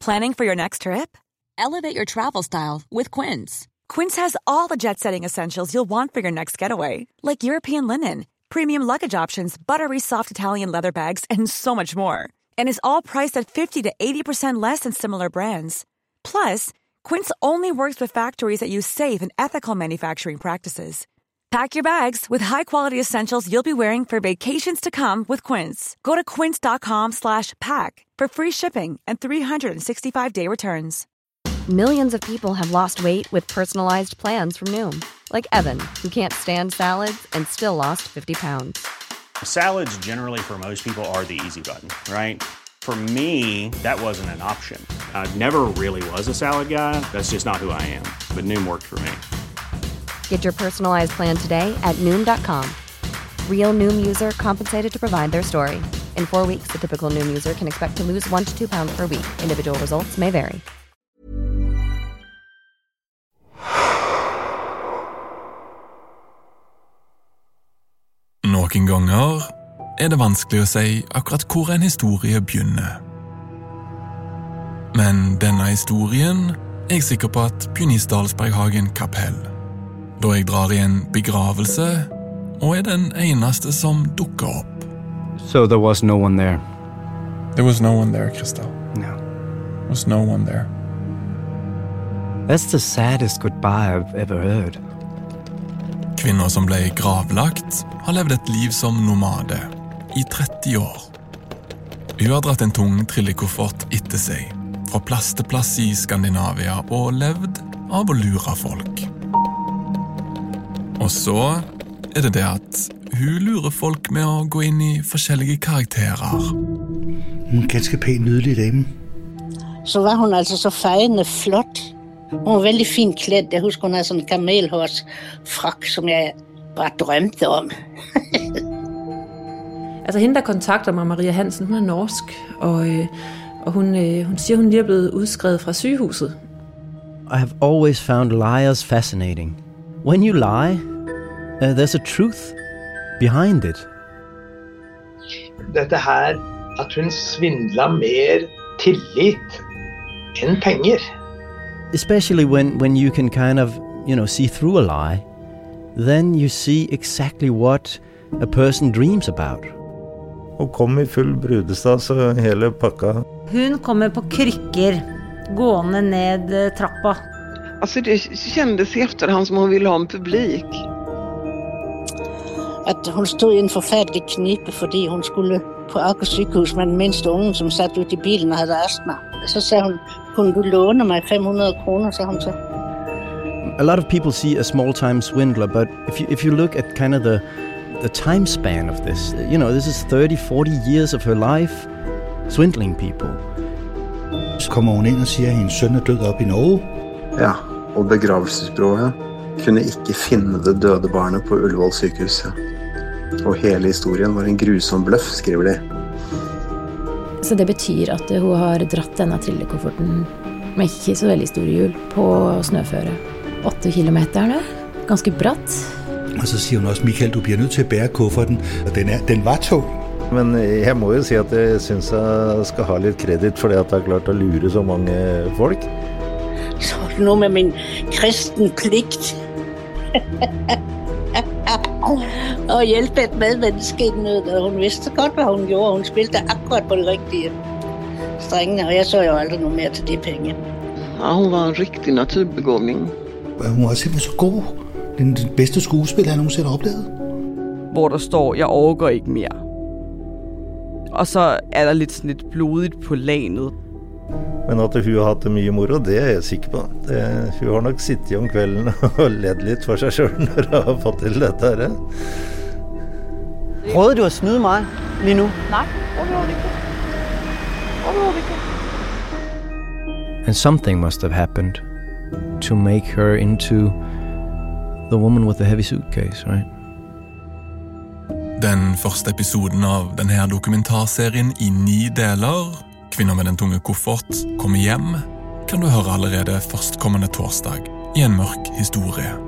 Planning for your next trip? Elevate your travel style with Quince. Quince has all the jet-setting essentials you'll want for your next getaway, like European linen, premium luggage options, buttery soft Italian leather bags, and so much more. And is all priced at 50 to 80% less than similar brands. Plus, Quince only works with factories that use safe and ethical manufacturing practices. Pack your bags with high-quality essentials you'll be wearing for vacations to come with Quince. Go to quince.com/pack for free shipping and 365-day returns. Millions of people have lost weight with personalized plans from Noom. Like Evan, who can't stand salads and still lost 50 pounds. Salads generally for most people are the easy button, right? For me, that wasn't an option. I never really was a salad guy. That's just not who I am. But Noom worked for me. Get your personalized plan today at Noom.com. Real Noom user compensated to provide their story. In 4 weeks, the typical Noom user can expect to lose 1 to 2 pounds per week. Individual results may vary. Noen ganger det vanskelig å si akkurat hvor en historie begynner. Men denne historien jeg sikker på at begynner i Stalsberghagen kapell, da jeg drar i en begravelse og den eneste som dukker opp. So there was no one there? There was no one there, Christel. No. There was no one there. That's the saddest goodbye I've ever heard. Kvinner som ble gravlagt har levd et liv som nomade i 30 år. Hun har dratt en tung trillekoffert etter seg, fra plass til plass i Skandinavia og levd av å lure folk. Og så det at hun lurer folk med å gå inn i forskjellige karakterer. Ganske pæn, nydelig dame. Så var hun altså så fejende flot. Hun var veldig fint klædt. Jeg husker, hun havde sådan en kamelhårsfrak, som jeg bare drømte om. Altså hende, der kontakter mig, Maria Hansen, hun norsk, og hun siger, hun lige blevet udskrevet fra sygehuset. I have always found liars fascinating. When you lie, there's a truth behind it. Dette her, at hun svindler mer tillit enn penger. Especially when you can kind of, see through a lie, then you see exactly what a person dreams about. Hun kom i full brudestad, så hele pakka. Hun kommer på krykker, gående ned trappa. Alltså det kändes i efterhand som hon ville ha en publik. At hun stod i en forfærdelig knibe, fordi hun skulle på Aker sykehus med den mindste ungen, som satt ute i bilen og havde astma. Så sagde hun, kunne du låne mig 500 kroner, sagde hun så. A lot of people see a small-time swindler, but if you look at kind of the time span of this, this is 30-40 years of her life swindling people. Så kommer hun ind og siger, at hendes søn død op i Norge. Ja, og begravelsesbyrået kunne ikke finne det døde barnet på Ullevål sykehus. Og hele historien var en grusom bløff, skriver de. Så det betyr at hun har dratt denne trillekofferten med ikke så veldig store hjul på snøføre. 8 kilometer, ganske bratt. Og så siger hun også, Michael, du bliver nødt til at bære kufferten, og den var tung. Men jeg må jo si at jeg synes jeg skal ha litt kredit for det at jeg har klart å lure så mange folk. Så nu med min kristen pligt. Og hjælpe et medmenneske i nød, og hun vidste godt, hvad hun gjorde. Hun spilte akkurat på det rigtige strengene, og jeg så jo aldrig noget mere til de penge. Ja, hun var en rigtig naturbegåvning. Hun var simpelthen så god. Den bedste skuespiller, jeg nogensinde har oplevet. Hvor der står, jeg overgår ikke mere. Og så der lidt sådan lidt blodigt på lanet. Men at hun har hatt det mye moro, det jeg sikker på. Hun har nok sittet om kvelden og ledd litt for seg selv når hun har fått til dette her. Prøvede du at snyde mig lige nu? Nej, overhovedet ikke. Overhovedet ikke. And something must have happened to make her into the woman with the heavy suitcase, right? Den første episoden av denne dokumentarserien i 9 deler, Kvinner med den tunge koffert, kommer hjem, kan du høre allerede førstkommende torsdag i en mørk historie.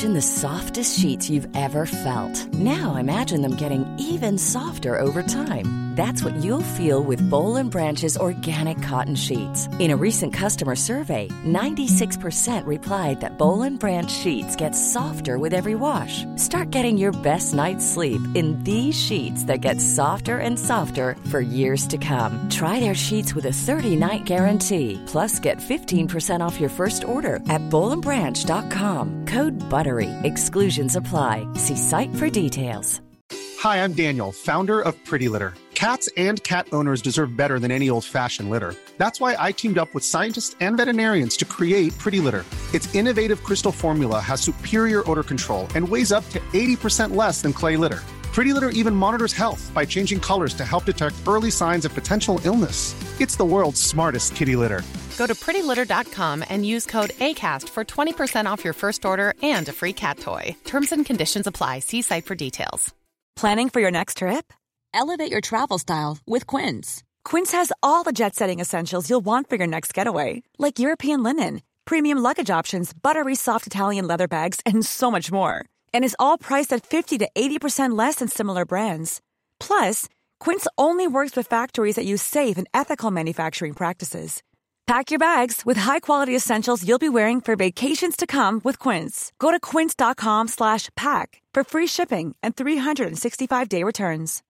Imagine the softest sheets you've ever felt. Now imagine them getting even softer over time. That's what you'll feel with Boll & Branch's organic cotton sheets. In a recent customer survey, 96% replied that Boll & Branch sheets get softer with every wash. Start getting your best night's sleep in these sheets that get softer and softer for years to come. Try their sheets with a 30-night guarantee. Plus, get 15% off your first order at bollandbranch.com. Code BUTTERY. Exclusions apply. See site for details. Hi, I'm Daniel, founder of Pretty Litter. Cats and cat owners deserve better than any old-fashioned litter. That's why I teamed up with scientists and veterinarians to create Pretty Litter. Its innovative crystal formula has superior odor control and weighs up to 80% less than clay litter. Pretty Litter even monitors health by changing colors to help detect early signs of potential illness. It's the world's smartest kitty litter. Go to prettylitter.com and use code ACAST for 20% off your first order and a free cat toy. Terms and conditions apply. See site for details. Planning for your next trip? Elevate your travel style with Quince. Quince has all the jet-setting essentials you'll want for your next getaway, like European linen, premium luggage options, buttery soft Italian leather bags, and so much more. And is all priced at 50 to 80% less than similar brands. Plus, Quince only works with factories that use safe and ethical manufacturing practices. Pack your bags with high-quality essentials you'll be wearing for vacations to come with Quince. Go to quince.com/pack for free shipping and 365-day returns.